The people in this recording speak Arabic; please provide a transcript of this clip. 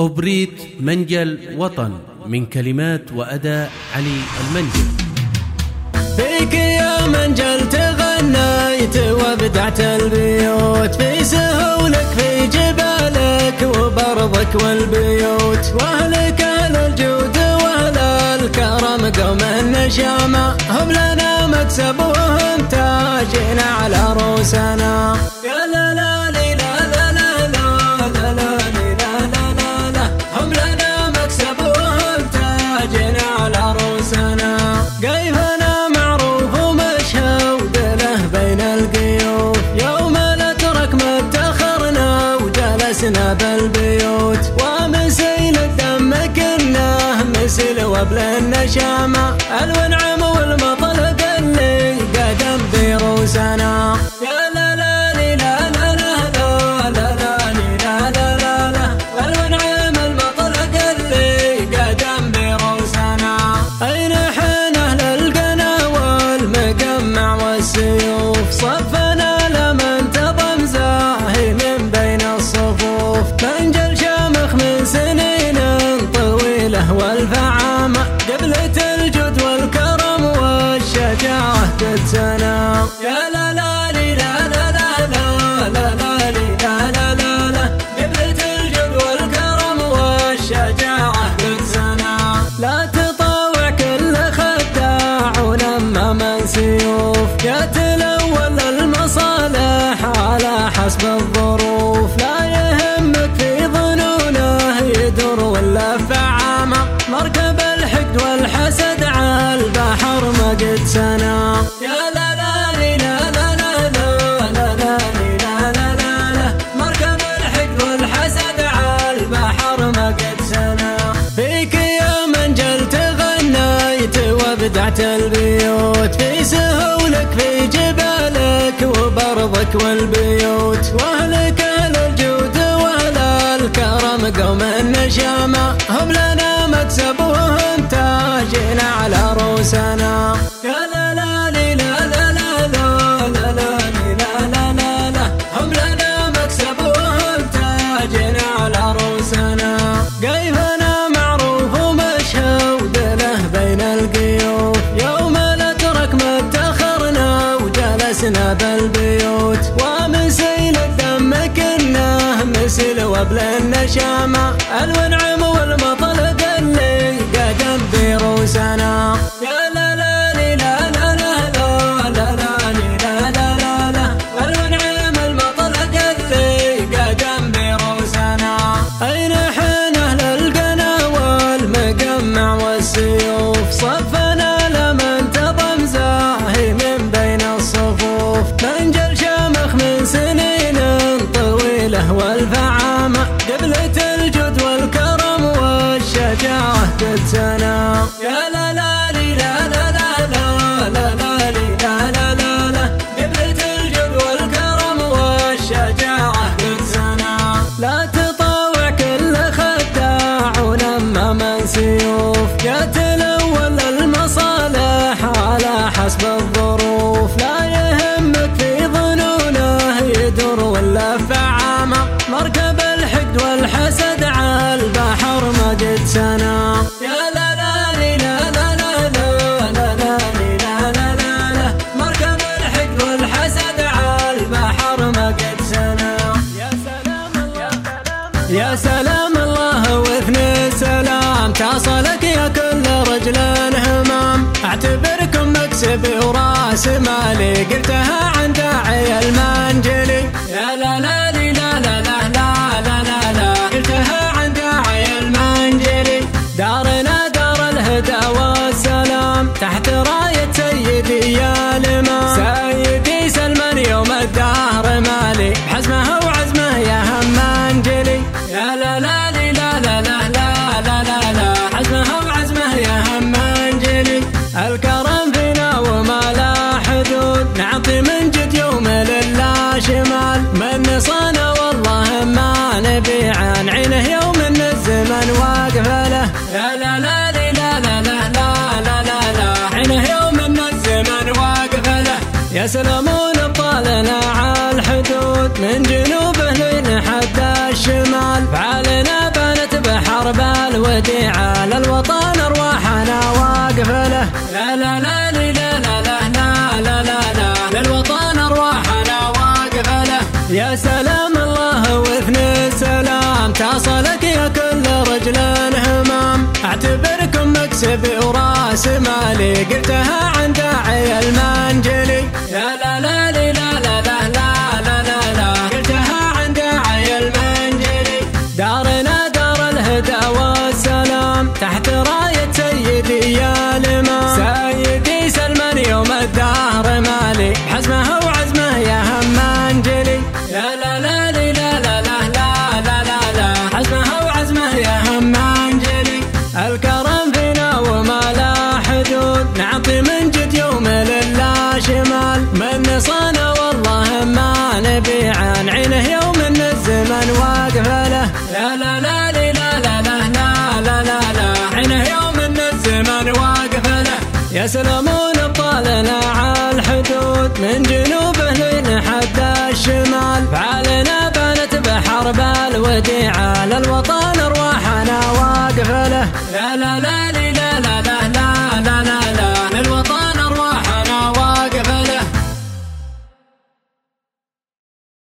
أوبريت منجل وطن من كلمات وأداء علي المنجل. فيك يا منجل تغنيت وابدعت البيوت، في سهولك في جبالك وبرضك والبيوت، واهلك اهل الجود واهل الكرم قوم النشامة، هم لنا مكسب وهم تاجنا على رؤوسنا. يا لا لا لا لا لا لا لا لا لا، هم لنا مكسب وهم تاجنا على رؤوسنا. كيفنا معروف ومشهود له بين القيوف، يوم الاترك ما اتخرنا وجلسنا بالبيوت، ومسيل الدم كنا مثل وبل النشامة، الونعم والمطلق اللي قدم بروسنا. يا لا لا لا لا لا لا لا لا لا، الونعم المطلق اللي قدم بروسنا. أين حين أهل القنا والمجمع والسيوف، صفنا لمن تضم زاهي من بين الصفوف، منجل شامخ من سنين طويلة والفعامة، قبلة الجود والكرم والشجاعة قد سنا. يا لا لا لا لا لا لا لا لا لا لا لا، قبلة الجود والكرم والشجاعة قد سنا. لا تطاوع كل خداع ولما من سيوف، يتلون المصالح على حسب الظروف، لا يهمك في ظنونه يدور ولا فعامة، مركب الحقد والحسد على البحر ما قد سنا. يا لا لا لا لا لا لا لا لا لا لا، مركب الحقد والحسد على البحر ما قد سنا. فيك يا منجل تغنيت وابدعت البيوت، في سهولك في جبالك وبرضك والبيوت، واهلك اهل الجود واهل الكرم قوم النشامة، هم لنا مكسب وهم تاجنا على رؤوسنا. يا لا لا لا لا لا لا لا لا لا، هم لنا مكسب وهم تاجنا على رؤوسنا. كيفنا معروف ومشهود له بين القيوف، يوم الاترك ما اتخرنا وجلسنا بالبيوت، ومسيل الدم كنا مثل وبل النشامة، الونعم والمطلق اللي قدم بروسنا. يا لا لا لا لا لا لا لا لا لا، الونعم المطلق اللي قدم بروسنا. أين حين أهل القنا والمجمع والسيوف، صفنا لمن تضم زاهي من بين الصفوف، منجل شامخ من سنين طويلة والفعامة، قبلة الجود والكرم والشجاعة قد سنا. يا لا لا لا لا لا لا لا لا لا، قبلة الجود والكرم والشجاعة قد سنا. لا تطاوع كل خداع ولما من سيوف، يتلون المصالح على حسب الظروف، لا يهمك في ظنونه يدور ولا فعامة، مركب الحقد والحسد على البحر ما قد سنا. يا لا لا لا لا لا لا لا لا لا لا، مركب الحقد والحسد على البحر ما قد سنا. يا سلام الله يا سلام الله واثني سلام، تصلك يا كل رجل همام، اعتبركم مكسبي وراس مالي، قلتها عن داعي المنجلي. يا لا لا لا لا لا لا لا لا، قلتها عن داعي المنجلي. دارنا دار الهدى والسلام، تحت راية سيدي يا الإمام، سيدي سلمان يوم الدهر مالي، بحزمه وعزمه يا هم منجلي. يا لا لا لا لا لا لا لا لا لا، حزمه وعزمه يا هم منجلي. الكرم فينا وما لا حدود، نعطي من جد يوم لله شمال، من صانا والله ما نبيع عن عينه يوم ان الزمن واقف له. يا لا لا لا لا لا لا لا لا، عينه يوم ان الزمن واقف له. يسلمون ابطالنا على الحدود، من جنوبه لين حد الشمال، فعلنا بنت الوديعة للوطن أرواحنا واقف له. لا لا لا لا لا لا لا لا لا لا للوطن أرواحنا واقف له. يا سلام الله واثني السلام تصلك يا كل رجل همام، اعتبركم مكسبي وراس مالي قلتها عن داعي المنجلي. يا لا لا لا لا لا لا لا لا لا قلتها عن داعي المنجلي. دارنا دار الهدى والسلام تحت راية سيدي يا الإمام، سيدي سلمان يوم الدهر مالي حزمه وعزمه يا هم منجلي. يا لا لا لا لا لا لا لا لا لا حزمه وعزمه يا هم منجلي. الكرم فينا وما لا حدود نعطي من جد يوم لله شمال، من نصانا والله ما نبيع عن عينه يوم ان الزمن واقف له. لا لا لا لا لا لا لا لا لا لا عينه يوم ان الزمن واقف له. يسلمون ابطالنا على الحدود من جنوبه لين حد الشمال، فعلنا بنت بحرب الوديعة للوطن